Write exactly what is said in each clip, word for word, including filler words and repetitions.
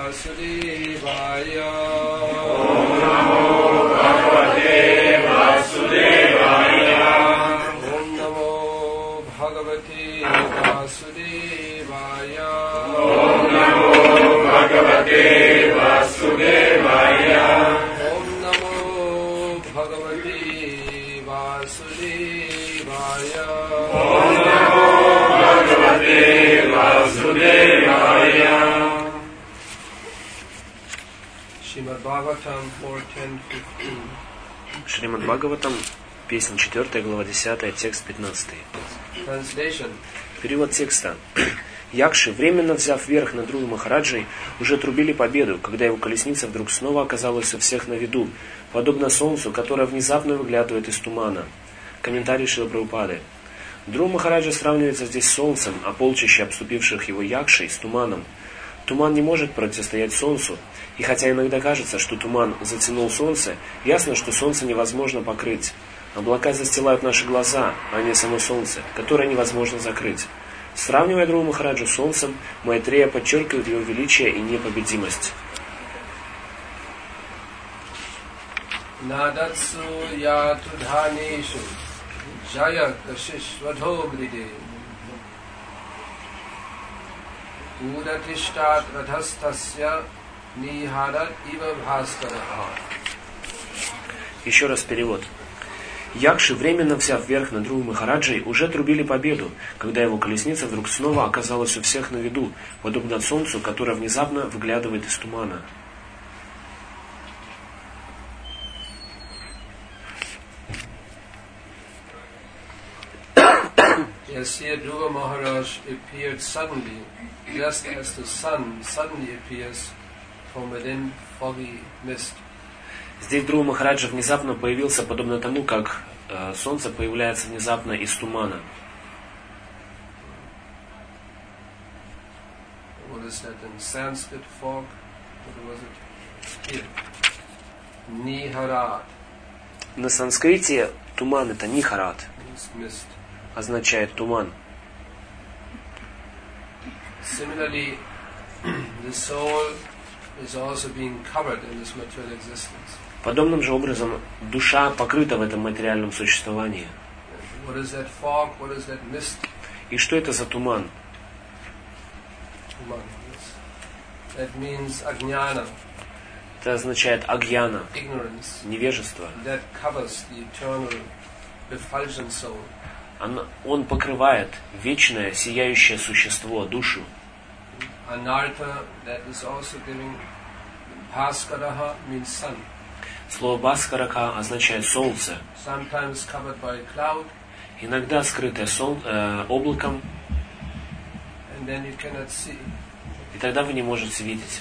Vasudevaya. Om Namo Bhagavate Vasudevaya. Om Namo Bhagavate Vasudevaya. Om Namo Bhagavate Vasudevaya. Om Namo Bhagavate Vasudevaya. Om Namo Bhagavate Vasudevaya. Shrimad Bhagavatam four ten fifteen. Шримад Бхагаватам, песня четвёртая, глава десятая, текст пятнадцатый. Translation. Перевод текста. Якши, временно взяв верх над Друвой Махараджей, уже трубили победу, когда его колесница вдруг снова оказалась у всех на виду, подобно солнцу, которое внезапно выглядывает из тумана. Комментарий Шрилы Прабхупады. Друва Махараджа сравнивается здесь с солнцем, а полчища обступивших его якшей с туманом. Туман не может противостоять солнцу, и хотя иногда кажется, что туман затянул солнце, ясно, что солнце невозможно покрыть. Облака застилают наши глаза, а не само солнце, которое невозможно закрыть. Сравнивая Друву Махараджу с солнцем, Майтрея подчеркивает его величие и непобедимость. Надатсу яту дханешу жая кашишвадho гриде удатиштат радхастасья нихадат ива бхаскараха. Еще раз перевод. Якши, временно взяв верх над Друвой Махараджей, уже трубили победу, когда его колесница вдруг снова оказалась у всех на виду, подобно солнцу, которое внезапно выглядывает из тумана. Yes, here Dhruva Maharaj appeared suddenly, just as the sun suddenly appears from within foggy mist. Здесь Друва Махараджа внезапно появился, подобно тому, как э, солнце появляется внезапно из тумана. What is that in Sanskrit fog? What was it? Here. Niharat На санскрите туман это нихарат, means mist. означает туман. Similarly, the soul is also being covered in this material existence. Подобным же образом душа покрыта в этом материальном существовании. What is that fog? What is that mist? И что это за туман? Tuman, yes. That means ajnana, Это означает агьяна, ignorance, невежество. that covers the eternal, effulgent soul. Он, он покрывает вечное, сияющее существо, душу. Anartha, that is also giving. Bhaskaraha means sun. Слово Бхаскараха означает солнце, Sometimes covered by a cloud, иногда скрытое сол, э, облаком, and then you cannot see. и тогда вы не можете видеть.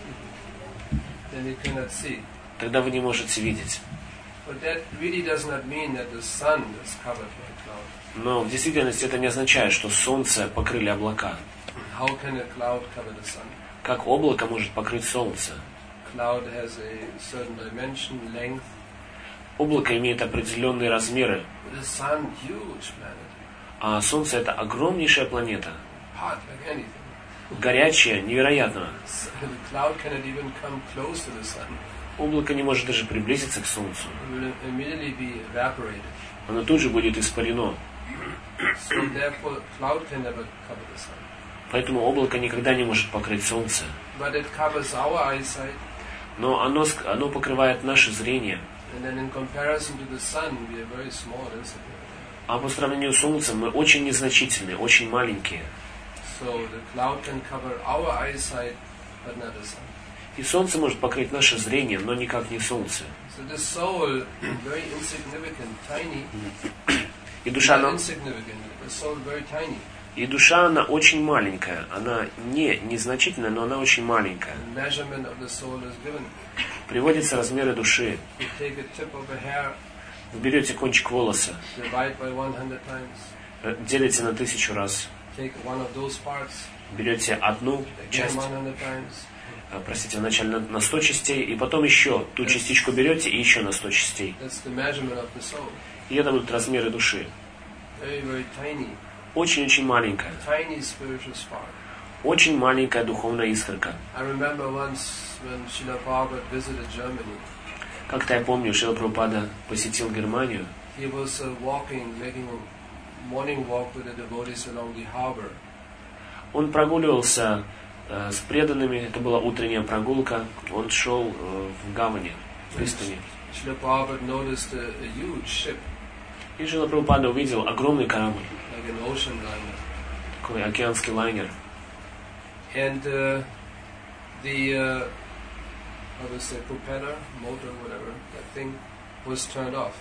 Then you cannot see. Тогда вы не можете видеть. But that really does not mean that the sun is covered by a cloud. Но в действительности это не означает, что солнце покрыли облака. How can a cloud cover the sun? Как облако может покрыть солнце? Cloud has a certain dimension, length. Облако имеет определенные размеры, But the sun, huge planet, а солнце это огромнейшая планета, hot like anything. горячая, невероятно. So the cloud cannot even come close to the sun. Облако не может даже приблизиться к солнцу. It will immediately be evaporated. Оно тут же будет испарено. So therefore, cloud can never cover the sun. Поэтому облако никогда не может покрыть солнце. But it covers our eyesight, Но оно, ск- оно покрывает наше зрение. and then in comparison to the sun, we are very small, isn't it? А по сравнению с солнцем мы очень незначительные, очень маленькие. So the cloud can cover our eyesight, but not the sun. И солнце может покрыть наше зрение, но никак не солнце. So the soul, very insignificant, tiny. И душа, Not она, insignificant, the soul very tiny. и душа, она очень маленькая. Она не незначительная, но она очень маленькая. The measurement of the soul is given. Приводятся размеры души. You take a tip of a hair, Вы берете кончик волоса, divide by one hundred times, э, делите на тысячу раз. take one of those parts, Берете одну again часть, one hundred times, э, простите, вначале на, на сто частей, и потом еще ту частичку берете и еще на сто частей. that's the measurement of the soul. И это будут размеры души. Very, very tiny, Очень-очень маленькая. tiny spiritual spark. очень маленькая духовная искорка. I remember once when Srila Prabhupada visited Germany. Как-то я помню, Шрила Прабхупада посетил Германию. He was uh, walking, making a morning walk with the devotees along the harbor. Он прогуливался э, с преданными, это была утренняя прогулка. Он шел э, в гавани, в пристани. Srila Prabhupada noticed a, a huge ship, И Шрила Прабхупада увидел огромный корабль, like an ocean liner. такой океанский лайнер. And uh, the, uh, how to say, propeller, motor, whatever, that thing was turned off.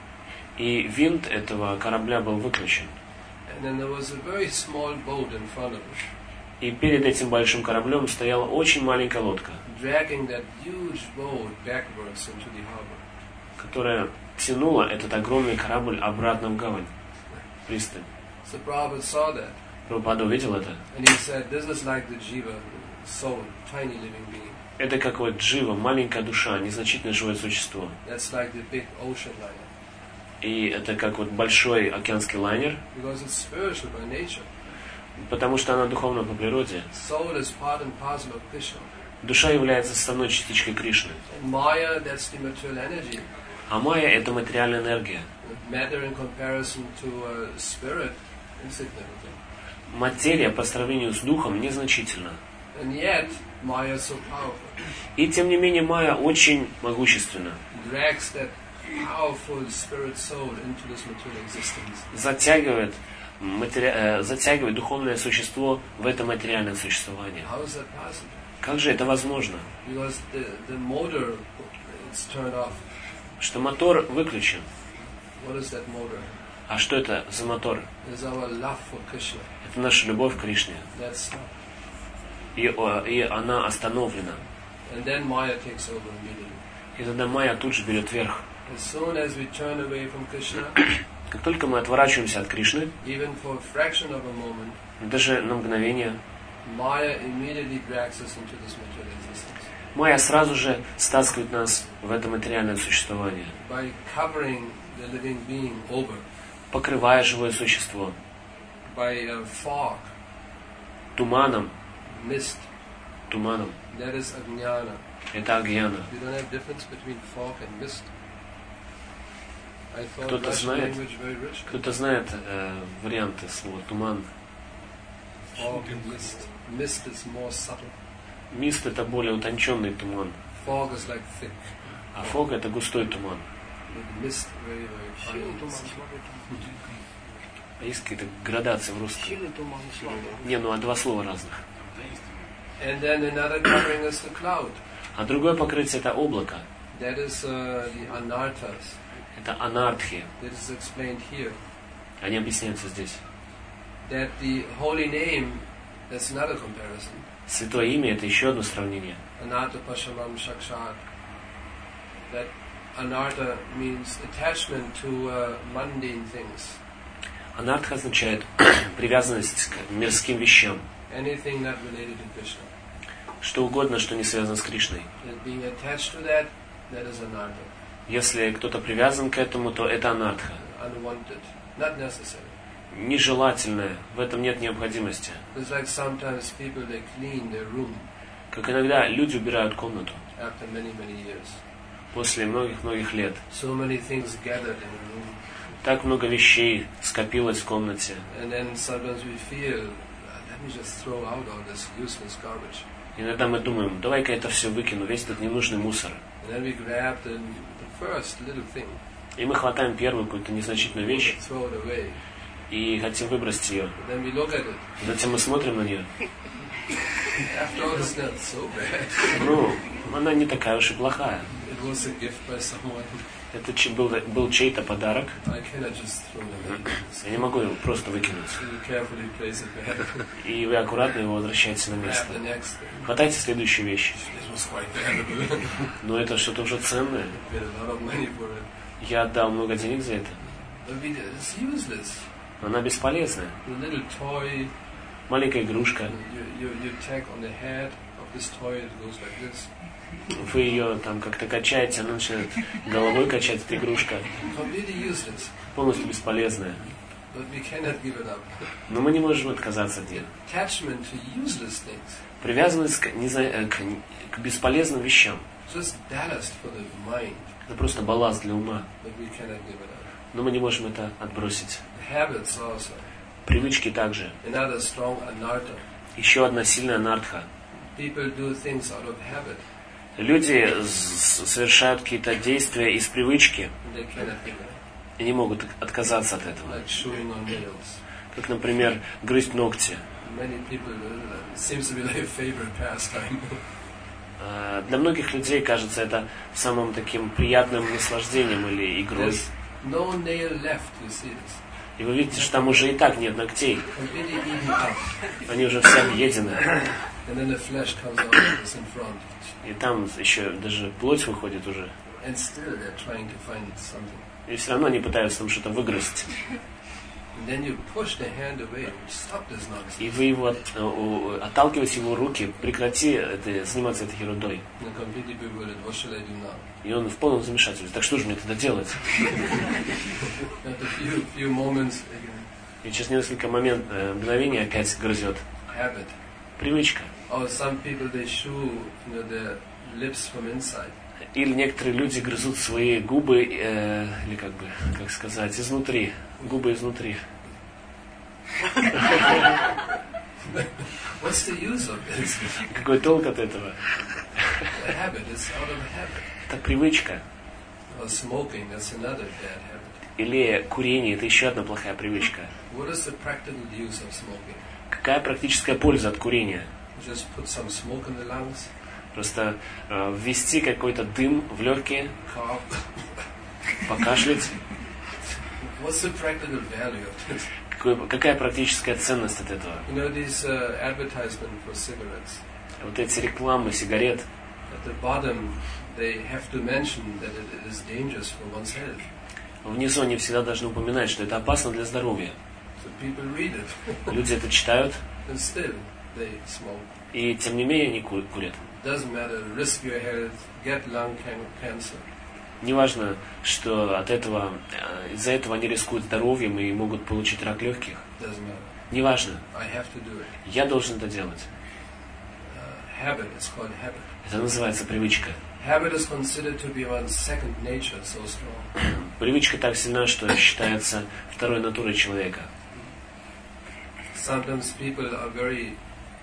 И винт этого корабля был выключен. And then there was a very small boat in front of it, И перед этим большим кораблем стояла очень маленькая лодка, dragging that huge boat backwards into the harbor. которая тянула этот огромный корабль обратно в гавань, в пристань. So Prabhupada saw that, Прабхупада увидел это. and he said, this is like the jiva, soul, tiny living being. Это как вот джива, маленькая душа, незначительное живое существо. That's like the big ocean liner, И это как вот большой океанский лайнер, because it's spiritual by nature. потому что она духовна по природе. Soul is part and parcel of Krishna. Душа является составной частичкой Кришны. And Maya, that's the material energy. А майя — это материальная энергия. Matter in comparison to uh, spirit, insignificant. Материя по сравнению с духом незначительна. And yet, Maya is so powerful. И тем не менее майя очень могущественна. Drags that powerful spirit soul into this material existence. Затягивает, матери... э, затягивает духовное существо в это материальное существование. How is that possible? Как же это возможно? Because the, the motor is turned off. Что мотор выключен. What is that motor? А что это за мотор? It's our love for Krishna. Это наша любовь к Кришне. That's stopped. И, о, и она остановлена. And then Maya takes over immediately. И тогда майя тут же берет верх. As soon as we turn away from Krishna, Как только мы отворачиваемся от Кришны, even for a fraction of a moment, даже на мгновение, Maya immediately drags us into this material existence. майя сразу же стаскивает нас в это материальное существование, By covering the living being over, покрывая живое существо by uh, fog, туманом, mist, туманом. that is ajnana. Это агьяна. You don't have difference between fog and mist. I thought Кто-то Russian знает, language very rich. кто-то знает э, варианты слова туман. Fog and mist. Mist is more subtle. Мист — это более утонченный туман, Fog is like thick. а фог — это густой туман. But mist very very fine. А есть какие-то градации в русском? Сильный туман и слабый. Не, ну а два слова разных. And then another covering is the cloud. А другое покрытие — это облако. That is uh, the anarthas. Это анартхи. That is explained here. Они объясняются здесь. That the holy name, that's another comparison. Святое имя — это еще одно сравнение. Anartha pashamam shakshat. That anartha means attachment to uh, mundane things. Анартха означает привязанность к мирским вещам. Anything not related to Krishna. Что угодно, что не связано с Кришной. That being attached to that, that is anartha. Если кто-то привязан к этому, то это анартха. Unwanted. Not necessary. Нежелательное. В этом нет необходимости. It's like sometimes people, they clean their room Как иногда люди убирают комнату after many, many years. после многих-многих лет. So many things gathered in the room. Так много вещей скопилось в комнате. And then sometimes we feel, let me just throw out all this useless garbage. Иногда мы думаем, давай-ка это все выкину, весь этот ненужный мусор. And then we grab the, the first little thing, И мы хватаем первую какую-то незначительную вещь throw it away. и хотим выбросить ее. And then we look at it. Затем мы смотрим на нее. After all, it's not so bad. Ну, она не такая уж и плохая. It was a gift by someone. Это чи- был, был чей-то подарок. I cannot just throw it away. Я не могу его просто выкинуть. So you carefully place it back. И вы аккуратно его возвращаете на место. Grab the next thing. Хватайте следующую вещь. This was quite valuable. Но это что-то уже ценное. Paid a lot of money for it. Я отдал много денег за это. But we, it's useless. Она бесполезная. The little toy, Маленькая игрушка. you, you, you tag on the head of this toy, it goes like this. Вы ее там как-то качаете, она начинает головой качать, эта игрушка. Completely useless. Полностью бесполезная. but we cannot give it up. Но мы не можем отказаться от них. Attachment to useless things, Привязанность к, не знаю, к, к бесполезным вещам. just ballast for the mind, Это просто балласт для ума. but we cannot give it up. Но мы не можем это отбросить. Habits also, Привычки также. another strong anartha. Еще одна сильная анартха. People do things out of habit, Люди с- совершают какие-то действия из привычки and they cannot give it up. и не могут отказаться от этого. Like chewing on nails. Как, например, грызть ногти. Many people, uh, it seems to be their favorite pastime. А, Для многих людей, кажется, это самым таким приятным наслаждением или игрой. There's no nail left, you see this. И вы видите, что там уже и так нет ногтей. Completely eaten up. Они уже все объедены. And then the flesh comes out like this in front. И там еще даже плоть выходит уже. And still they're trying to find something. И все равно они пытаются там что-то выгрызть. And then you push the hand away. Stop this nonsense. И вы его от- у- отталкиваете его руки, прекрати это, заниматься этой ерундой. And completely bewildered. What should I do now? И он в полном замешательстве. Так что же мне тогда делать? After a few, few moments, again, И через несколько момент, э, мгновений опять грызет. habit. Привычка. Or some people, they chew, you know, their lips from inside. Или некоторые люди грызут свои губы, э, или как бы, как сказать, изнутри. Губы изнутри. What's the use of this? Какой толк от этого? A habit. It's out of habit. Это привычка. Or smoking. That's another bad habit. Или курение, это еще одна плохая привычка. What is the practical use of smoking? Какая практическая польза от курения? Just put some smoke in the lungs, Просто э, ввести какой-то дым в легкие, cough. покашлять. What's the practical value of this? Какой- какая практическая ценность от этого? You know, these uh, advertisement for cigarettes. Вот эти рекламы сигарет, At the bottom, they have to mention that it is dangerous for one's health. внизу они всегда должны упоминать, что это опасно для здоровья. So people read it, Люди это читают, and still they smoke. и тем не менее они ку- курят. Doesn't matter, risk your health, get lung can- cancer. Неважно, что от этого, э, из-за этого они рискуют здоровьем и могут получить рак легких. Doesn't matter. Неважно, I have to do it. я должен это делать. Uh, habit, it's called habit. Это называется привычка. Habit is considered to be one's second nature, so strong. Привычка так сильна, что считается второй натурой человека. Sometimes people are very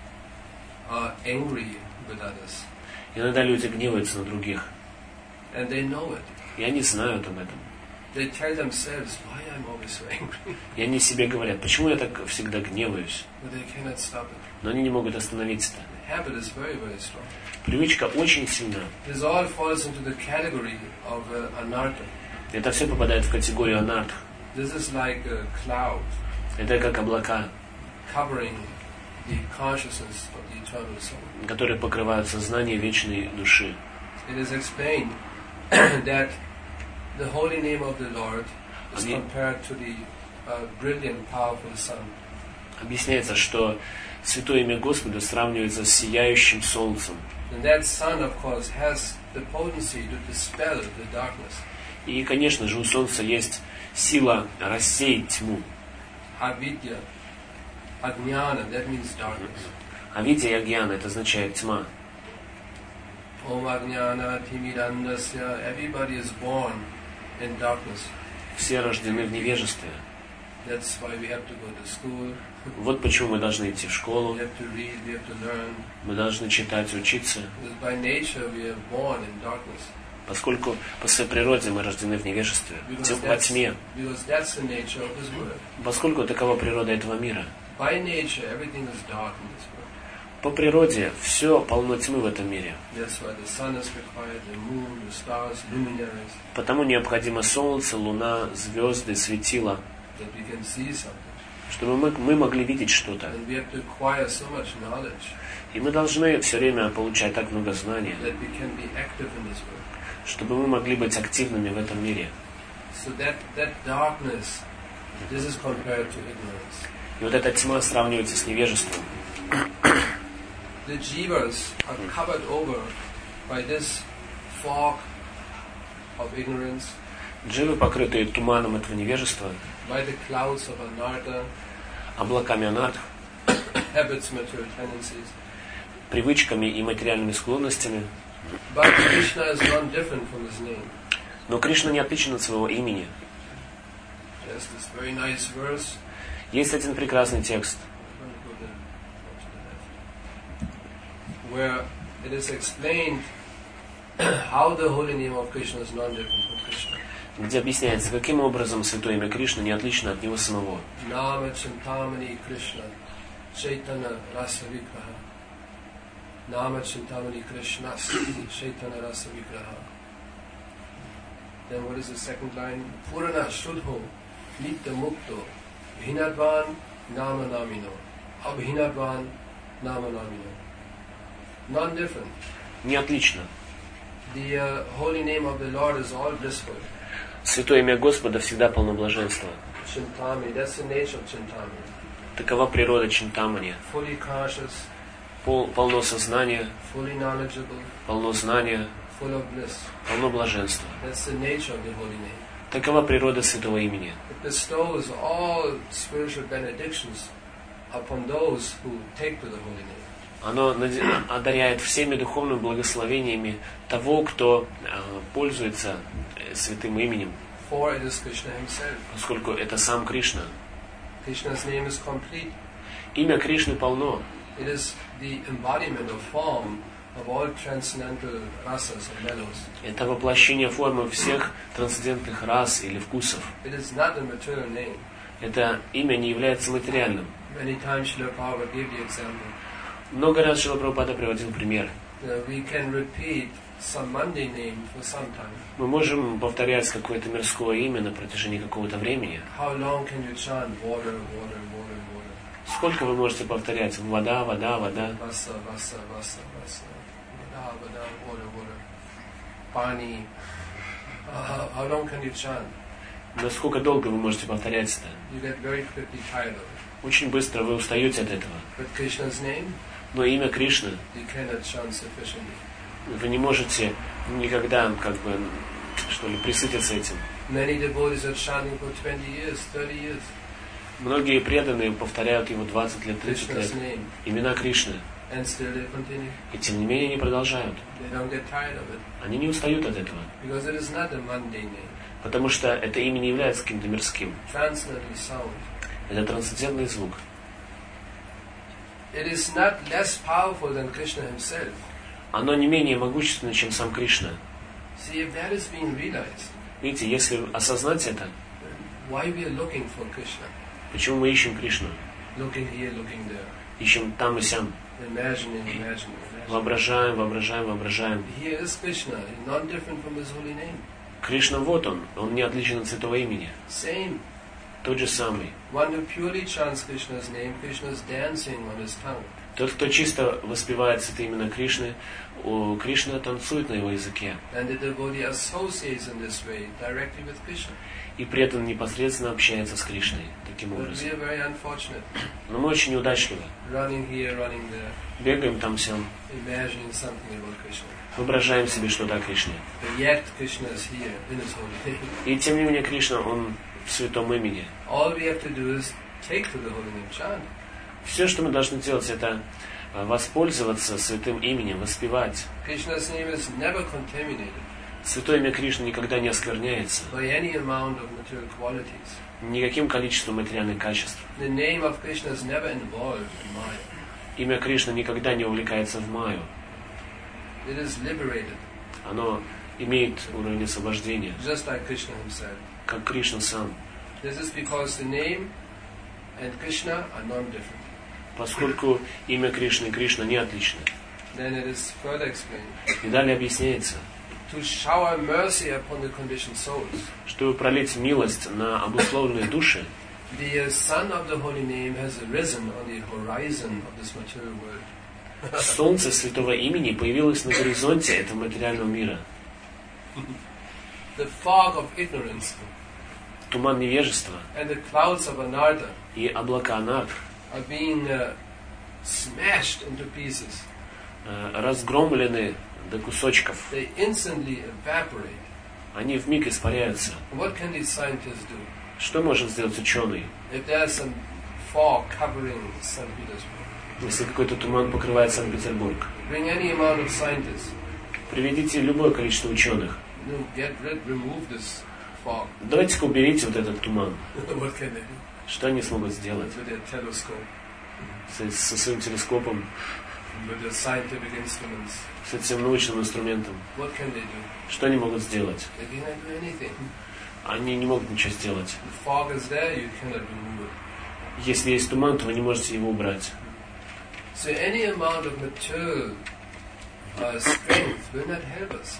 uh, angry with others, Иногда люди гневаются на других, and they know it. и они знают об этом. They tell themselves, why I'm always so angry, И они себе говорят, почему я так всегда гневаюсь? but they cannot stop it. Но они не могут остановиться. Habit is very, very strong. Привычка очень сильна. This all falls into the category of uh, anartha. Это все попадает в категорию анарх. This is like a cloud Это как облака, covering the consciousness of the eternal soul. которые покрывают сознание вечной души. It is explained that the holy name of the Lord is Они- compared to the uh, brilliant, powerful sun. Объясняется, что святое имя Господа сравнивается с сияющим солнцем. And that sun, of course, has the potency to dispel the darkness. И, конечно же, у солнца есть сила рассеять тьму. Avidya, Ajnana, that means darkness. А видя и агьяна, это означает тьма. Om Ajnana Timidandasya, everybody is born in darkness. Все рождены в невежестве. That's why we have to go to school, Вот почему мы должны идти в школу, we have to read, we have to learn. мы должны читать, учиться, Because by nature we are born in darkness. поскольку по своей природе мы рождены в невежестве, в Because тем- во that's, тьме, because that's the nature of this world. поскольку такова природа этого мира. By nature, everything is dark in this world. По природе все полно тьмы в этом мире. That's why the sun is required, the moon, the stars, luminaries, Потому необходимо солнце, луна, звезды, светила, that we can see something. чтобы мы, мы могли видеть что-то. And we have to acquire so much knowledge И мы должны все время получать так много знаний, that we can be active in this world. чтобы мы могли быть активными в этом мире. So that, that darkness, this is compared to ignorance. И вот эта тьма сравнивается с невежеством. The jivas are covered over by this fog of ignorance. Дживы, покрытые туманом этого невежества, by the clouds of anartha, облаками анарх, habits, material tendencies. привычками и материальными склонностями. But Krishna is not different from his name. Но Кришна не отличен от своего имени. There's this very nice verse. Есть один прекрасный текст, where it is explained how the holy name of Krishna is not different from Krishna. где объясняется, каким образом святое имя Кришны не отлично от него самого. Nama Chintamani Krishna Chaitanya Rasa Vigraha. Nama Chintamani Krishna Chaitanya Rasa Vigraha. Then what is the second line? Purana Shuddho Nitya Mukto Bhinadvan Nama Namino. Abhinadvan Nama Namino. Non-different. Не отлично. The uh, holy name of the Lord is all blissful. Святое имя Господа всегда полно блаженства. Chintami, that's the nature of Chintami. Такова природа Чинтамани. Fully conscious, Пол, полно сознания, fully knowledgeable, полно знания, full of bliss. полно блаженства. That's the nature of the holy name. Такова природа святого имени. It bestows all spiritual benedictions upon those who take to the holy name. Оно одаряет всеми духовными благословениями того, кто э, пользуется святым именем, For it is Krishna himself. поскольку это сам Кришна. Krishna's name is complete. Имя Кришны полно. It is the embodiment of form of all transcendental rasas or mellows. Это воплощение формы всех трансцендентных рас или вкусов. It is not a material name. Это имя не является материальным. Many times Srila Prabhupada gave the example. Много раз Шрила Прабхупада приводил пример. Uh, we can repeat some mundane name for some time. Мы можем повторять какое-то мирское имя на протяжении какого-то времени. How long can you chant water, water, water, water? Сколько вы можете повторять? Вода, вода, вода. Vasa, vasa, vasa, vasa. Vada, vada, water, water. Pani. Uh, how long can you chant? Насколько долго вы можете повторять это? You get very quickly tired of it. Очень быстро вы устаете от этого. But Krishna's name, Но имя Кришны you cannot chant sufficiently. вы не можете никогда, как бы, что ли, присытиться этим. Many devotees are chanting for twenty years, thirty years. Многие преданные повторяют его двадцать лет, тридцать лет. Krishna's name. Имена Кришны. And still they continue. И тем не менее они продолжают. They don't get tired of it. Они не устают от этого. Because it is not a mundane name. Потому что это имя не является каким-то мирским. Transcendently sound. Это трансцендентный звук. It is not less powerful than Krishna himself. Оно не менее могущественно, чем сам Кришна. See, if that is being realized, Видите, если осознать это, why we are looking for Krishna? почему мы ищем Кришну? Looking here, looking there. Ищем там и сям. Imagining, imagining, imagining. Воображаем, воображаем, воображаем. Here is Krishna, not different from his holy name. Кришна вот он, он не отличен от святого имени. Same. Тот же самый. One who purely chants Krishna's name, Krishna is dancing on his tongue. Тот, кто чисто воспевает святое имя Кришны, у Кришна танцует на его языке. And the devotee associates in this way directly with Krishna. И при этом непосредственно общается с Кришной таким But we образом. are very unfortunate. Но мы очень неудачливы. Running here, running there, Бегаем там всем, imagining something about Krishna. воображаем себе что-то о Кришне. But yet Krishna is here in his holy name. И тем не менее Кришна, он в святом имени. All we have to do is take to the holy name, chant. Все, что мы должны делать, это воспользоваться святым именем, воспевать. Krishna's name is never contaminated Святое имя Кришны никогда не оскверняется by any amount of material qualities. никаким количеством материальных качеств. The name of Krishna is never involved in Maya. Имя Кришны никогда не увлекается в майю. It is liberated, Оно имеет уровень освобождения, just like Krishna himself. как Кришна сам. This is because the name and Krishna are non-different. Поскольку имя Кришны и Кришна не отличны. Then it is further explained. И далее объясняется, To shower mercy upon the conditioned souls. чтобы пролить милость на обусловленные души, The sun of the holy name has arisen on the horizon of this material world. солнце святого имени появилось на горизонте этого материального мира. The fog of ignorance Туман невежества and the clouds of anartha и облака анарх are being uh, smashed into разгромлены до кусочков. They instantly evaporate. они вмиг испаряются. What can these scientists do? Что может сделать ученый, If there's some fog covering Saint Petersburg, если какой-то туман покрывает Санкт-Петербург? bring any amount of scientists. Приведите любое количество ученых. You know, get rid, remove this fog. Давайте-ка уберите вот этот туман. What can they do? Что они смогут сделать With their telescope, со, со своим телескопом, with their scientific instruments. с этим научным инструментом? What can they do? Что они могут сделать? They cannot do anything. Они не могут ничего сделать. The fog is there, you cannot remove it. Если есть туман, то вы не можете его убрать. So any amount of material uh, strength will not help us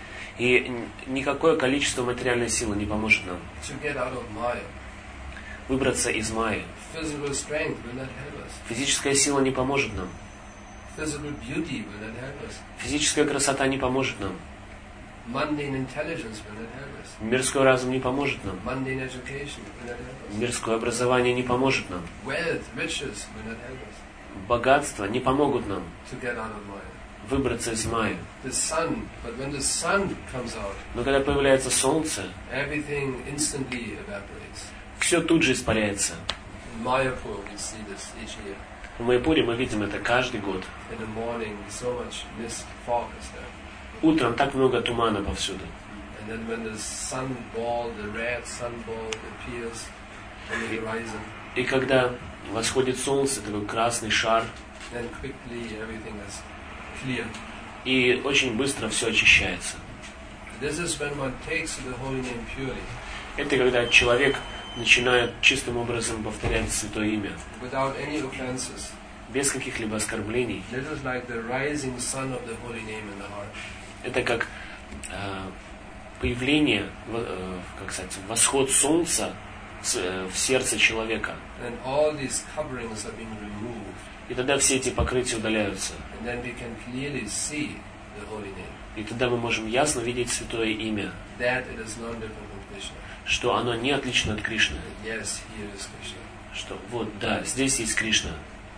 И никакое количество материальной силы не поможет нам to get out of Maya. выбраться из майи. Physical strength will not help us. Физическая сила не поможет нам. Physical beauty will not help us. Физическая красота не поможет нам. Mundane intelligence will not help us. Мирской разум не поможет нам. Mundane education will not help us. Мирское образование не поможет нам. Wealth, riches will not help us Богатства не помогут нам to get out of Maya. выбраться из майи. The sun, but when the sun comes out, Но когда появляется солнце, everything instantly evaporates. все тут же испаряется. In Mayapur, we see this each year. В Майяпуре мы видим это каждый год. In the morning, so much mist, fog is there. Утром так много тумана повсюду. And then when the sun ball, the red sun ball appears on the horizon, И когда восходит солнце, такой красный шар, then quickly everything is clear. и очень быстро все очищается. This is when one takes the holy name purely, Это когда человек начинает чистым образом повторять Святое Имя, without any offenses. без каких-либо оскорблений. This is like the rising sun of the holy name in the heart. Это как э, появление, э, как сказать, восход солнца в, э, в сердце человека. And all these coverings are being removed. И тогда все эти покрытия удаляются. And then we can clearly see the holy name. И тогда мы можем ясно видеть Святое Имя, That it is non different from Krishna. что оно не отлично от Кришны. Yes, here is Krishna. Что вот, да, здесь есть Кришна.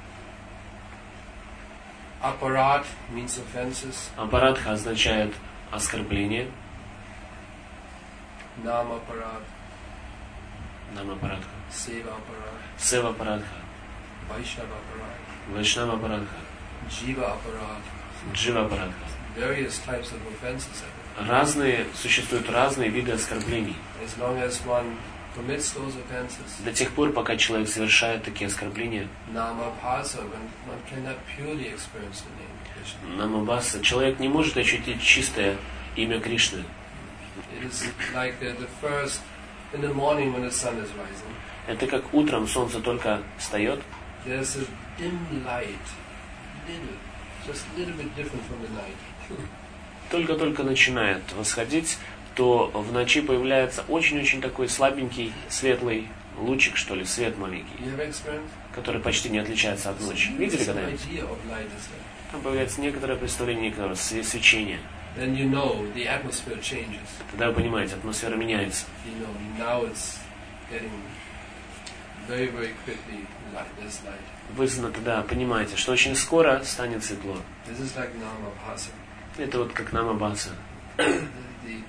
Aparat means offenses. Апарадха означает оскорбление. Nam aparat, Нам апарадха. Seva aparat, Сева апарадха. Vaishnava aparat, Вайшнава апарадха. Jiva aparat. Джива апарадха. Various types of offenses are there. Разные, существуют разные виды оскорблений. As long as one commits those offenses, До тех пор, пока человек совершает такие оскорбления, Nama Bhasa, one, one cannot purely experience the name Krishna. намабаса, человек не может ощутить чистое имя Кришны. It is like the, the first, in the morning when the sun is rising, Это как утром солнце только встает, there's a dim light, little, just a little bit different from the night. только-только начинает восходить, то в ночи появляется очень-очень такой слабенький, светлый лучик, что ли, свет маленький, You have experience? который почти не отличается от ночи. Видели Some когда-нибудь? idea of light is there. Там появляется некоторое представление некоторого све- свечения. Then you know the atmosphere changes. Тогда вы понимаете, атмосфера меняется. You know, now it's getting very, very quickly light, this light. Вы зна- тогда понимаете, что очень скоро станет светло. This is like Nama Bhasa. Это вот как намабаса. The, the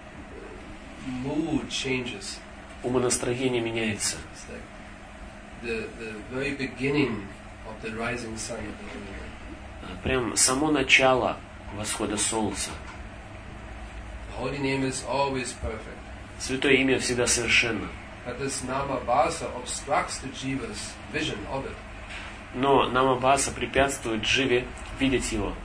mood changes. Умонастроение меняется. It's like the, the very beginning of the rising sun of the holy name. Прям само начало восхода солнца. The holy name is always perfect. Святое имя всегда совершенно. But this Nama Bhasa obstructs the jiva's vision of it. Но намабаса препятствует дживе видеть его.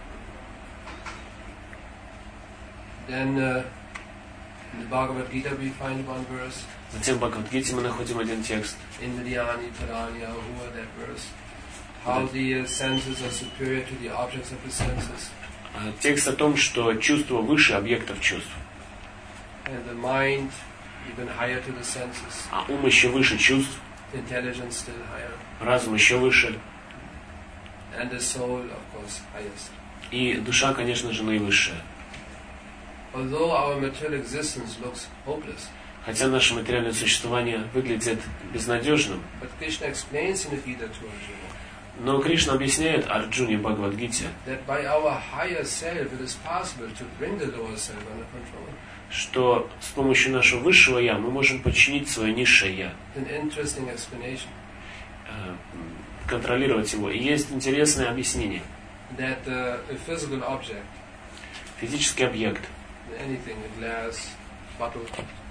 Then uh, in the Bhagavad Gita we find one verse. Затем в Бхагавад-гите мы находим один текст. Indriyani Taranya, who are that verse? How the uh, senses are superior to the objects of the senses. А, Текст о том, что чувство выше объектов чувств, And the mind even higher to the senses. а ум еще выше чувств, Intelligence still higher. разум еще выше, And the soul, of course, highest. и душа, конечно же, наивысшая. Although our material existence looks hopeless, Хотя наше материальное существование выглядит безнадежным, but Krishna explains in the Gita to Arjuna Но Кришна объясняет Арджуне в Бхагавад-гите, that by our higher self it is possible to bring the lower self under control. что с помощью нашего высшего Я мы можем подчинить свое низшее Я, An interesting explanation э, контролировать его. И есть интересное объяснение. that uh, a physical object, Физический объект, anything, a glass, bottle,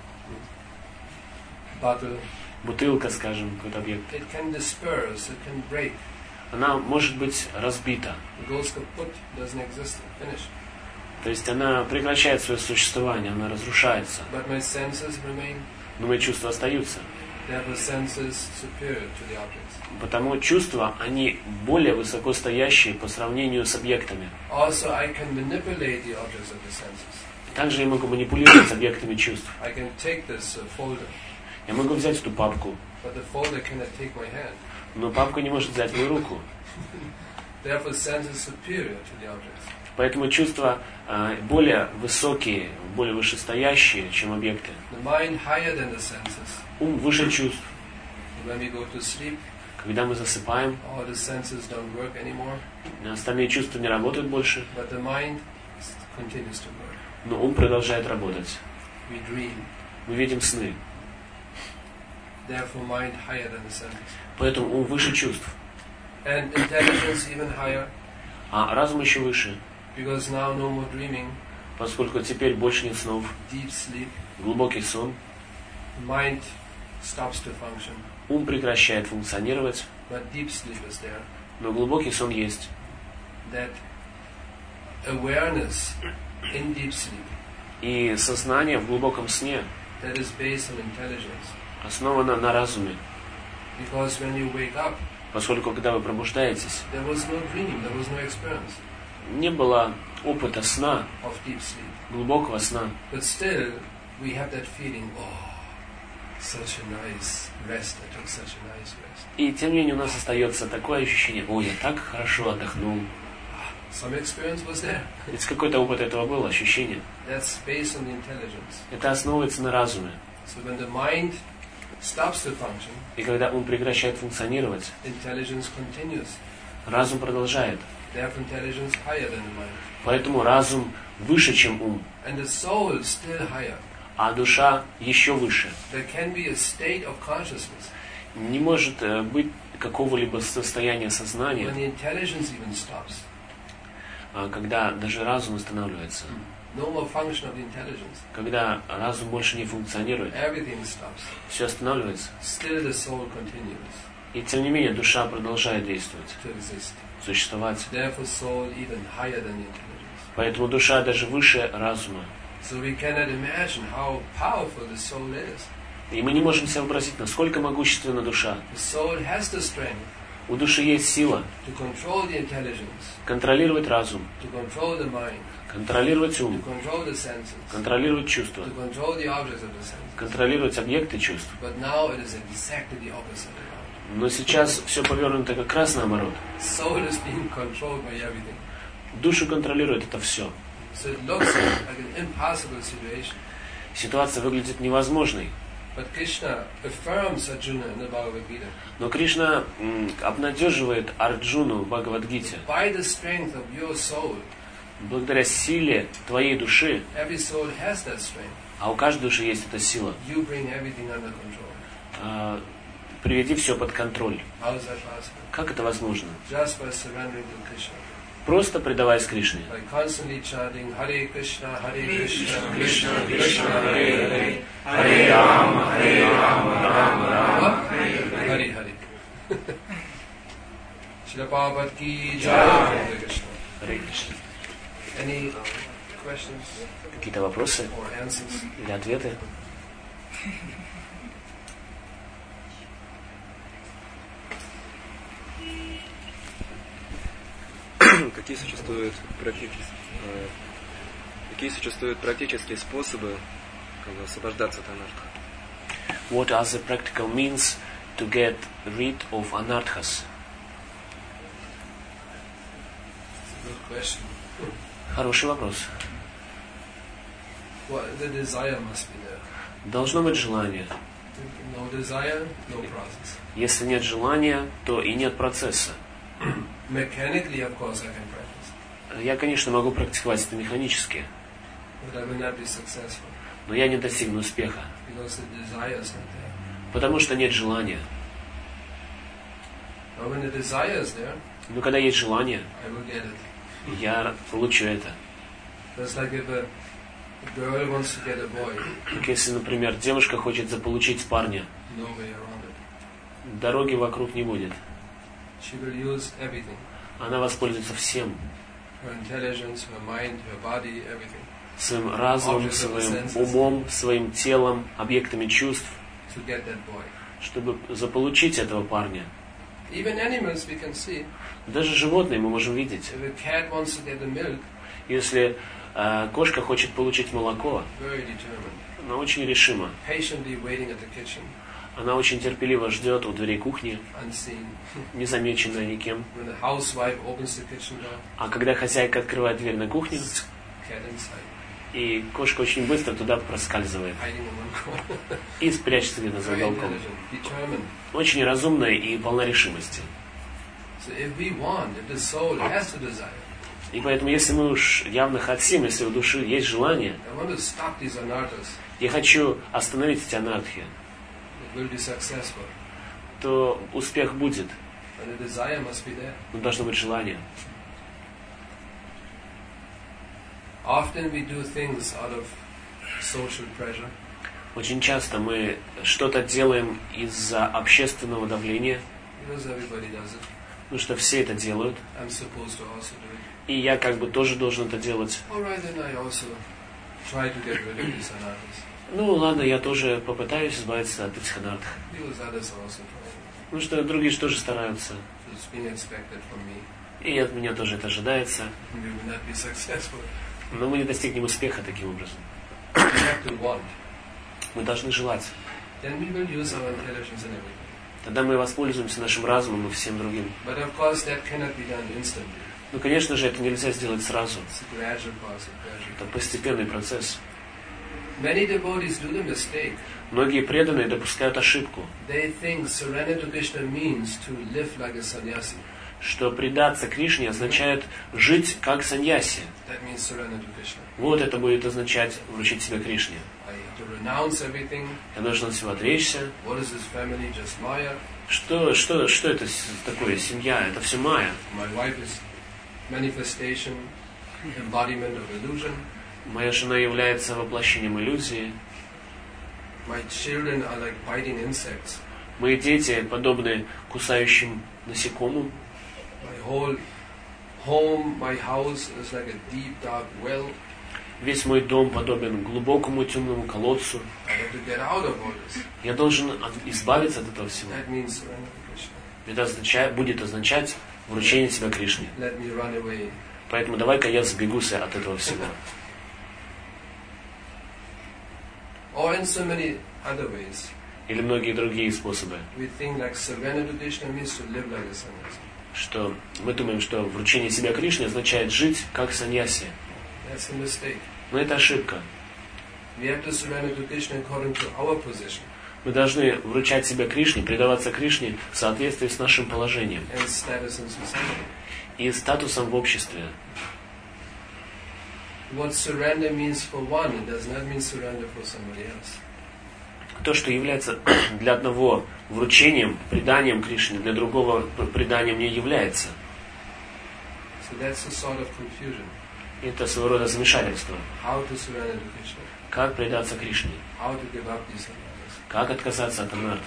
bottle, бутылка, скажем, какой-то объект, it can disperse, it can break. она может быть разбита. It goes kaput, doesn't exist, finished. То есть она прекращает свое существование, она разрушается. But my senses remain. Но мои чувства остаются. Therefore, senses superior to the objects. Потому чувства, они более высокостоящие по сравнению с объектами. Also, I can manipulate the objects of the senses. Также я могу манипулировать объектами чувств. I can take this uh, folder, Я могу взять эту папку, but the folder cannot take my hand. но папка не может взять мою руку. Therefore, sense is superior to the objects. Поэтому чувства э, более высокие, более вышестоящие, чем объекты. The mind higher than the senses. Ум выше чувств. When we go to sleep, Когда мы засыпаем, all the senses don't work anymore, остальные чувства не работают больше, but the mind continues to work. но ум продолжает работать. We dream. Мы видим сны. Therefore, mind higher than the senses. Поэтому ум выше чувств. And intelligence even higher, А разум еще выше, because now no more dreaming, поскольку теперь больше нет снов. deep sleep, Глубокий сон. mind stops to function, Ум прекращает функционировать, but deep sleep is there. но глубокий сон есть. That awareness in deep sleep И сознание в глубоком сне that is based on intelligence. основано на разуме. Because when you wake up, Поскольку когда вы пробуждаетесь, there was no dream, there was no experience не было опыта сна, of deep sleep. глубокого сна. But still, we have that feeling, oh, such a nice rest, I took such a nice rest. И тем не менее у нас остается такое ощущение: ой, я так хорошо отдохнул. Some experience was there. Ведь какой-то опыт этого был, ощущение. That's based on the intelligence. Это основывается на разуме. So when the mind stops to function, И когда ум прекращает функционировать, intelligence continues. разум продолжает. Therefore, intelligence higher than the mind. Поэтому разум выше, чем ум, And the soul still higher. а душа еще выше. There can be a state of consciousness Не может э, быть какого-либо состояния сознания, when the intelligence even stops. а, когда даже разум останавливается, No more function of the intelligence. когда разум больше не функционирует, Everything stops. все останавливается. Still the soul continues И тем не менее душа продолжает действовать, to exist. существовать. Therefore, soul even higher than the intelligence. Поэтому душа даже выше разума. So we cannot imagine how powerful the soul is. И мы не можем себе вообразить, насколько могущественна душа. The soul has the strength У души есть сила to control the intelligence, контролировать разум, to control the mind, контролировать to ум, control the senses, контролировать чувства, to control the objects of the senses. контролировать объекты чувств. But now it is exactly the opposite around. Но сейчас все повернуто как раз наоборот. Soul is being controlled by everything. Душу контролирует это все. So it looks like an impossible situation. Ситуация выглядит невозможной. But Krishna affirms Arjuna in the Bhagavad Gita. Но Кришна м, обнадеживает Арджуну в Бхагавад-гите. By the strength of your soul, Благодаря силе твоей души, every soul has that strength. а у каждой души есть эта сила, You bring everything under control. а, приведи все под контроль. How is that possible? Как это возможно? Just by surrendering to Krishna. Просто предаваясь Кришне. By constantly chanting Hare Krishna, Hare Krishna, Krishna Krishna Krishna Krishna, Hare Hare Hare Hare, Hare Rama Hare Rama Rama Rama What? Hare Hare Hare. Srila Prabhupada ki jai. Hare Krishna. Харе Кришна. Any questions Какие-то вопросы or answers? или ответы? Какие существуют практические, э, какие существуют практические способы как бы, освобождаться от анарха? What are the practical means to get rid of anarthas? Good question. Хороший вопрос. Well, the desire must be there. Должно быть желание. No desire, no process. Если нет желания, то и нет процесса. Mechanically, of course, I can practice, Я, конечно, могу практиковать это механически, but I will not be successful но я не достигну успеха, because the desire is not there. потому что нет желания. But when the desire is there, Но когда есть желание, I will get it. я получу это. Just like if a girl wants to get a boy, Как если, например, девушка хочет заполучить парня, no way around it. дороги вокруг не будет. She will use everything. Она воспользуется всем. Her intelligence, her mind, her body, everything. Своим разумом, своим умом, своим телом, объектами чувств, To get that boy. чтобы заполучить этого парня. Even animals we can see. Даже животные мы можем видеть. If a cat wants to get the milk, Если э, кошка хочет получить молоко, very determined, она очень решима. patiently waiting at the kitchen, Она очень терпеливо ждет у дверей кухни, unseen. незамеченная никем. When the housewife opens the kitchen door, А когда хозяйка открывает дверь на кухню, cat inside, и кошка очень быстро туда проскальзывает hiding in one corner. и спрячется где-то за Very уголком. intelligent, determined. Очень разумная и полна решимости. So if we want, if the soul has the desire, И поэтому, если мы уж явно хотим, если у души есть желание, I want to stop these anarthas, я хочу остановить эти анархии, it will be successful. то успех будет, But the desire must be there. но должно быть желание. Often we do things out of social pressure, Очень часто мы что-то делаем из-за общественного давления, because everybody does it. потому что все это делают, I'm supposed to also do it. и я как бы тоже должен это делать. All right, then I also try to get rid of these anarthas, Ну ладно, я тоже попытаюсь избавиться от этих анархов. because others are also trying. Потому что другие же тоже стараются, So it's being expected from me. и от меня тоже это ожидается, We will not be successful. но мы не достигнем успеха таким образом. We have to want. Мы должны желать. Then we will use our intelligence and everything. Тогда мы воспользуемся нашим разумом и всем другим. But of course, that cannot be done instantly. Ну, конечно же, это нельзя сделать сразу. It's a gradual process. gradual. Это постепенный процесс. Many devotees do the mistake. Многие преданные допускают ошибку, They think surrender to Krishna means to live like a sannyasi. что предаться Кришне означает жить как саньяси. That means surrender to Krishna. Вот это будет означать вручить себя Кришне. I have to renounce everything. Я должен от всего отречься. What is this family? Just Maya. Что, что, что это с- такое? Семья? Это все майя. My wife is manifestation, embodiment of illusion. Моя жена является воплощением иллюзии. My children are like biting insects. Мои дети подобны кусающим насекомым. My whole home, my house is like a deep, dark well. Весь мой дом подобен глубокому темному колодцу. I have to get out of all this. Я должен от- избавиться от этого всего. That means surrender to Krishna. Это означает, будет означать вручение себя Кришне. Let me run away. Поэтому давай-ка я сбегусь от этого всего. Or in so many other ways. Или многие другие способы. We think like surrender to Krishna means to live like a sannyasi. Что мы думаем, что вручение себя Кришне означает жить как саньяси. That's a mistake. Но это ошибка. We have to surrender to Krishna according to our position Мы должны вручать себя Кришне, предаваться Кришне в соответствии с нашим положением and status in society. и статусом в обществе. What surrender means for one, it does not mean surrender for somebody else. То, что является для одного вручением, преданием Кришне, для другого преданием не является. So that's a sort of confusion. Это своего рода замешательство. How to surrender to Krishna? Как предаться Кришне? How to give up these anarthas? Как отказаться от анарх?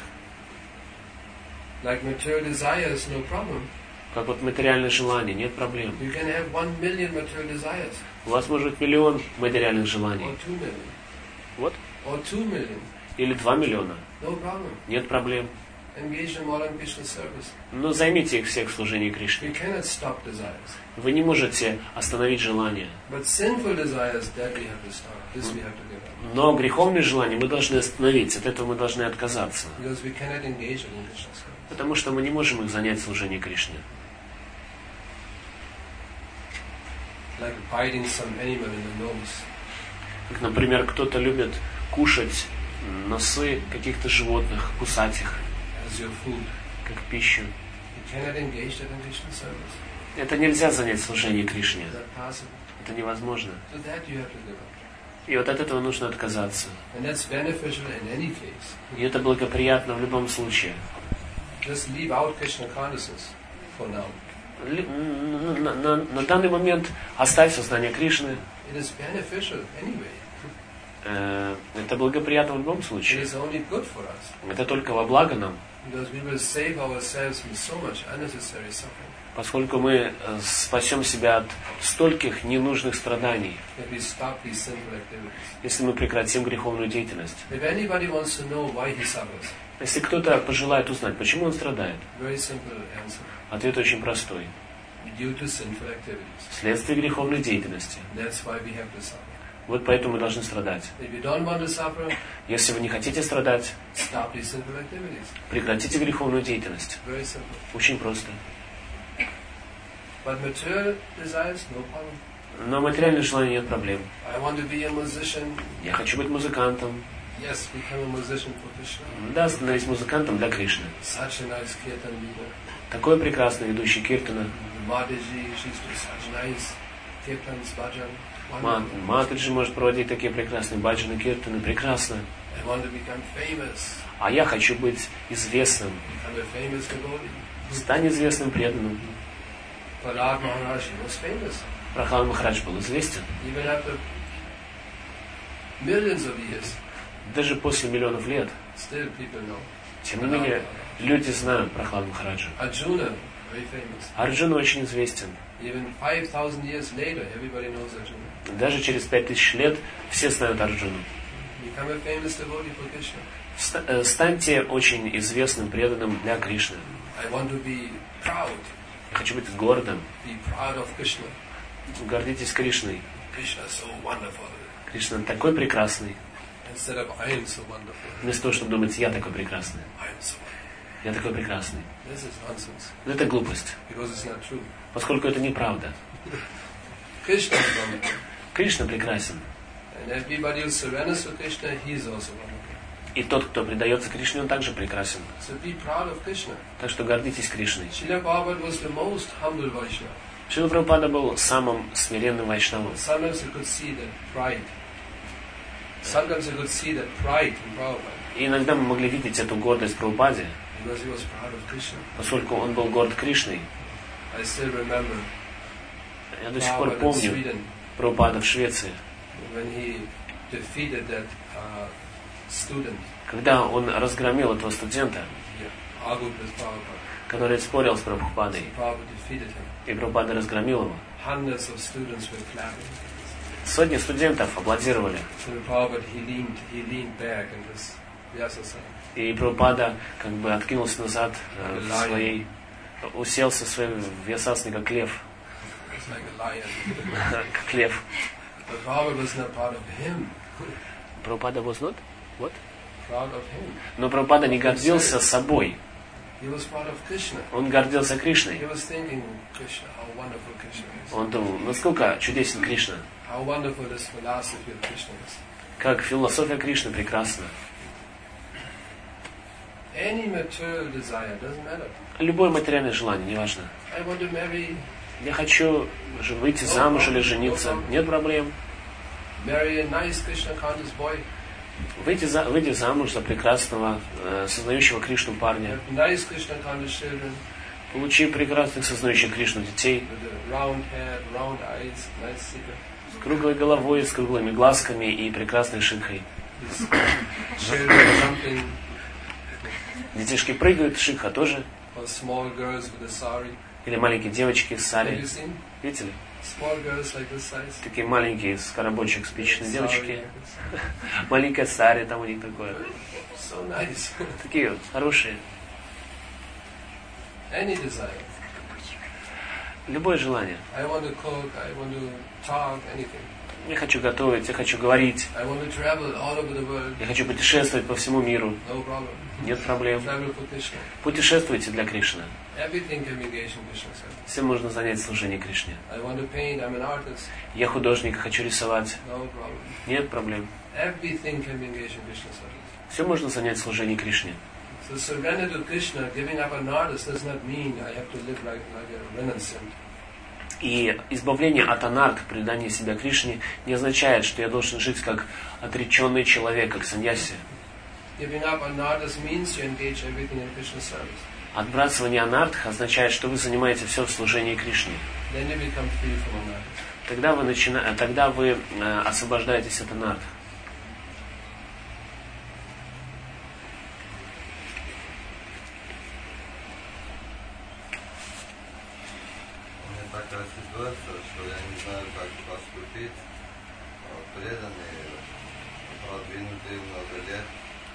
Like material desires, no problem. Как вот материальное желание, нет проблем. You can have one million material desires, У вас может быть миллион материальных желаний. or two million, Вот. or two million, Или два миллиона. no problem. Нет проблем. Engage in modern Krishna service. Но займите их всех в служении You Кришне. cannot stop desires. Вы не можете остановить желание. But sinful desires, that we have to stop. This we have to give up. Но греховные желания мы должны остановить. От этого мы должны отказаться. Because we cannot engage in Krishna service. Потому что мы не можем их занять в служении Кришне. Like biting some animal in the nose. Как, например, кто-то любит кушать носы каких-то животных, кусать их, As your food. как пищу. You cannot engage that in Krishna service. Это нельзя занять служение Кришне. Is that possible? Это невозможно. So that you have to give up. И вот от этого нужно отказаться. And that's beneficial in any case. И это благоприятно в любом случае. Just leave out Krishna consciousness for now. Ли- На, на- на- на данный момент оставь сознание Кришны. It is beneficial anyway. Э, Это благоприятно в любом It случае. is only good for us. Это только во благо нам. Because we will save ourselves from so much unnecessary suffering. Поскольку мы э, спасем себя от стольких ненужных страданий, If we stop these sinful activities. если мы прекратим греховную деятельность. If anybody wants to know why he suffers, Если кто-то пожелает узнать, почему он страдает, very simple answer. ответ очень простой. Due to sinful activities. Вследствие греховной деятельности. That's why we have to suffer. Вот поэтому мы должны страдать. If you don't want to suffer, Если вы не хотите страдать, stop these sinful activities. прекратите греховную деятельность. Very simple. Очень просто. But material desires, no problem. Но материальных желаний нет проблем. I want to be a musician. Я хочу быть музыкантом. Yes, become a musician for Krishna. Да, становись музыкантом для Кришны. Such a nice kirtan leader. Такой прекрасный ведущий киртана. Mataji, she's doing such nice kirtans, bhajan. Мат, Wonderful. Матаджи может проводить такие прекрасные баджаны, киртаны. Прекрасно. I want to become famous. А я хочу быть известным. Become a famous devotee. Стань известным преданным. Prahlad Maharaj, he was famous. Прахлад Махарадж был известен. Even after millions of years, Даже после миллионов лет. still people know. Тем не менее, люди знают Прахлад Махараджа. Arjuna, very famous. Арджуна очень известен. Even five thousand years later, everybody knows Arjuna. Даже через пять тысяч лет все знают Арджуну. Become a famous devotee for Krishna. Ста- э, Станьте очень известным преданным для Кришны. I want to be proud. Я хочу быть гордым. Be proud of Krishna. Гордитесь Кришной. Krishna is so wonderful. Кришна такой прекрасный. Instead of I am so wonderful, Вместо того, чтобы думать, я такой прекрасный. I am so wonderful. Я такой прекрасный. This is nonsense. Но это глупость. Because it's not true. Поскольку это неправда. Krishna is wonderful. Кришна прекрасен. And everybody who surrenders to Krishna, he is also wonderful. И тот, кто предается Кришне, он также прекрасен. So be proud of Krishna. Так что гордитесь Кришной. Srila Prabhupada was the most humble Vaishnava. Шрила Прабхупада был самым смиренным вайшнавом. Sometimes you could see that pride. Sometimes you could see that pride in Prabhupada. И иногда мы могли видеть эту гордость в Прабхупаде, Because he was proud of Krishna. поскольку он был горд Кришной. I still remember Я до сих пор Prabhupada in помню Sweden Прабхупада в Швеции, when he defeated that uh, student. когда он разгромил этого студента, He argued with Prabhupada. который спорил с Прабхупадой, Prabhupada defeated him. и Прабхупада разгромил его. Hundreds of students were clapping. Сотни студентов аплодировали, And Prabhupada, he leaned, he leaned back in his vyasasana. и Прабхупада как бы откинулся назад э, в своей, уселся в своей вьясасане, как лев, It's like a lion. как лев. But Prabhupada was not proud of him. Прабхупада was not? What? Proud of him. Но Прабхупада не гордился собой, He was proud of Krishna. он гордился Кришной. He was thinking, Krishna, how wonderful Krishna is. Он думал, насколько чудесен Кришна, How wonderful this philosophy of Krishna is. как философия Кришны прекрасна. Any material desire, doesn't matter. Любое материальное желание, неважно. I want to marry, Я хочу же выйти замуж или жениться, нет проблем. marry a nice Krishna conscious boy, Выйти, за, выйти замуж за прекрасного, э, сознающего Кришну парня. have nice Krishna conscious children, Получи прекрасных, сознающих Кришну детей. with a round head, round eyes, nice figure. С круглой головой, с круглыми глазками и прекрасной шикхой. His children jumping, Детишки прыгают, шикха тоже. or small girls with a sari. Или маленькие девочки с Have сари. you seen Видели? small girls like this size? Такие маленькие, с коробочек спичечные Sari девочки. like this. Маленькая сари там у них такое. So nice. Такие вот хорошие. Any desire. Любое желание. I want to cook, I want to talk, anything. Я хочу готовить, я хочу говорить. I want to travel all over the world. Я хочу путешествовать по всему миру. No problem. Нет проблем. Travel for Krishna. Путешествуйте для Кришны. Everything can be engaged in Krishna service. Всем можно занять служение Кришне. I want to paint, I'm an artist. Я художник, хочу рисовать. No problem. Нет проблем. Everything can be engaged in Krishna service. Все можно занять служение Кришне. So To surrender to Krishna, giving up anarthas does not mean I have to live like, like a renunciant. И избавление от анарт, предание себя Кришне, не означает, что я должен жить как отреченный человек, как саньяси. Giving up anarthas means you engage everything in Krishna's service. Отбрасывание анартх означает, что вы занимаете все в служении Кришне. Then you become free from anarthas. Тогда вы, начина... Тогда вы э, освобождаетесь от анартх. Такая ситуация, что я не знаю, как поступить. Преданные, продвинутые много лет,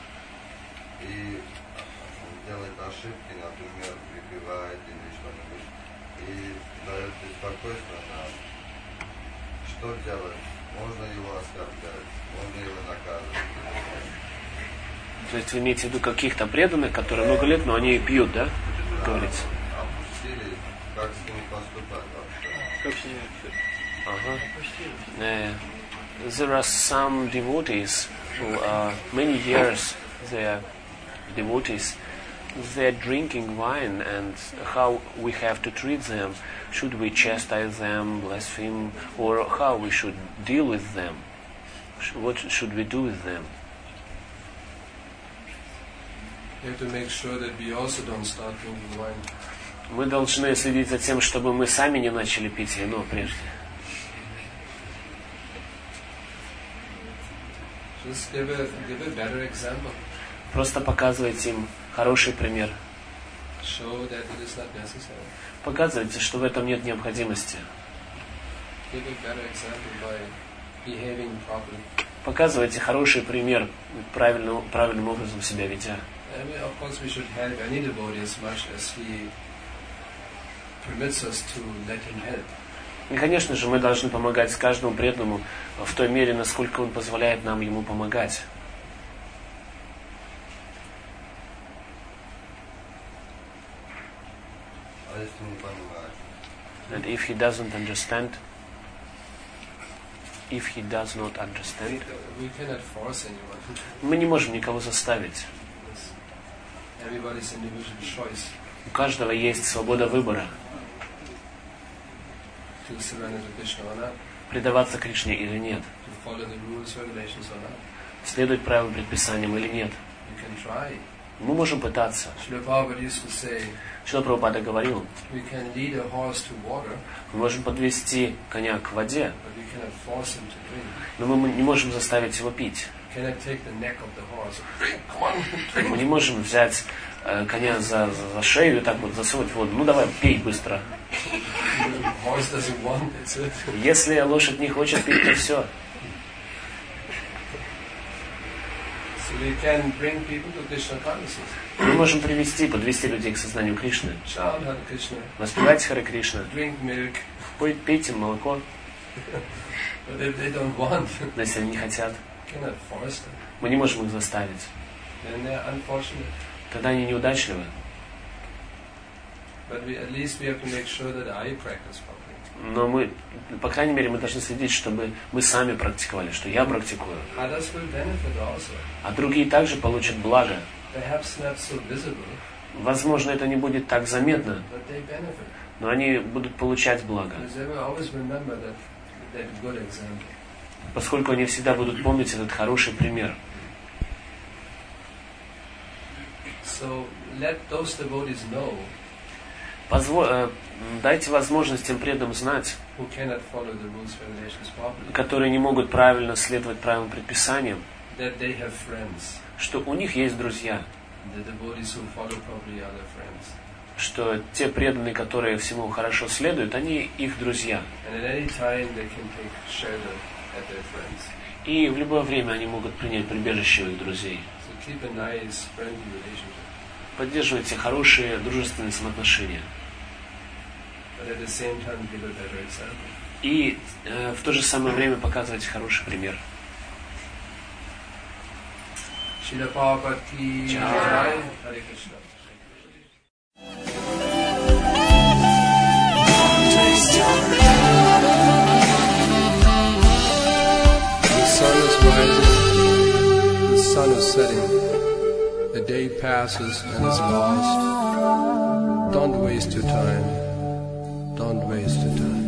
и делает ошибки, например, выпивает или что-нибудь, и дает беспокойство нам. Что делать? Можно его оскорблять, можно его наказывать. То есть вы имеете в виду каких-то преданных, которые много лет, но они пьют, да? Говорите. Опустили, как с ними поступать вообще? Как с ними Uh-huh. Uh, there are some devotees who are many years they are devotees. They are drinking wine, and how we have to treat them? Should we chastise them, blaspheme, or how we should deal with them? What should we do with them? You have to make sure that we also don't start drinking wine. Мы должны следить за тем, чтобы мы сами не начали пить вино прежде. Just give a, give a better example. Просто показывайте им хороший пример. Show that it is not necessary. Показывайте, что в этом нет необходимости. Give a better example by behaving properly. Показывайте хороший пример, правильным, правильным образом себя ведя. I mean, of course, we should help any devotee as much as he permits us to let him help. И, конечно же, мы должны помогать каждому преданному в той мере, насколько он позволяет нам ему помогать. А если не понимает? And if he doesn't understand, if he does not understand, We cannot force anyone. мы не можем никого заставить. It's everybody's individual choice У каждого есть свобода выбора, to surrender to Krishna or not, предаваться Кришне или нет, to follow the rules, regulations or not. следовать правилам, предписаниям или нет. You can try. Мы можем пытаться. Srila Prabhupada used to say, Шрила Прабхупада говорил, we can lead a horse to water, мы можем подвести коня к воде, but we cannot force him to drink. но мы не можем заставить его пить. We cannot take the neck of the horse. Come on. Мы не можем взять э, коня за, за шею и так вот засунуть в воду. Ну давай, пей быстро. The horse doesn't want it. So Если лошадь не хочет пить, то все. we can bring people to Krishna consciousness. Мы можем привести, подвести людей к сознанию Кришны. Chant Hare Krishna, Воспевайте Харе Кришна. drink milk, Пой- Пейте молоко, but if they don't want, но если они не хотят. we cannot force them. Мы не можем их заставить. Then they're unfortunate. Тогда они неудачливы. But we, at least we have to make sure that I practice properly. Но мы, по крайней мере, мы должны следить, чтобы мы сами практиковали, что я практикую. Others will benefit also. А другие также получат благо. Perhaps not so visible, Возможно, это не будет так заметно, but they benefit. но они будут получать благо, Because they will always remember that, that good example. поскольку они всегда будут помнить этот хороший пример. So let those devotees know Позво- э, Дайте возможность тем преданным знать, who cannot follow the rules regulations properly, которые не могут правильно следовать правилам предписаниям, that they have friends. что у них есть друзья, The devotees who follow properly are their friends. что те преданные, которые всему хорошо следуют, они их друзья. And at any time they can take shelter at their friends. И в любое время они могут принять прибежище у их друзей. So keep a nice friendly relationship. Поддерживайте хорошие дружественные взаимоотношения. But at the same time give a better example. И э, в то же самое время показывайте хороший пример. Srila Prabhupada ki Jai. Jai. Hare Krishna. The sun is rising, the sun is setting. The day passes and is lost. Don't waste your time. Don't waste your time.